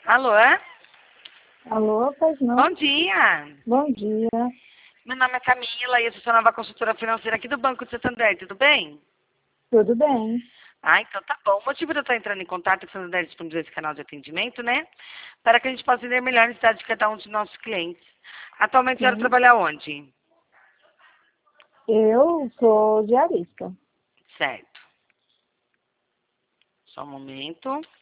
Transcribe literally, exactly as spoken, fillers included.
Alô? Alô, pois não. Bom dia. Bom dia. Meu nome é Camila e eu sou sua nova consultora financeira aqui do Banco de Santander, tudo bem? Tudo bem? Ah, então tá bom. O motivo de eu estar entrando em contato é que o Santander disponibiliza esse canal de atendimento, né? Para que a gente possa entender melhor a necessidade de cada um de nossos clientes. Atualmente, a senhora Sim. trabalha onde? Eu sou diarista. Certo. Só um momento.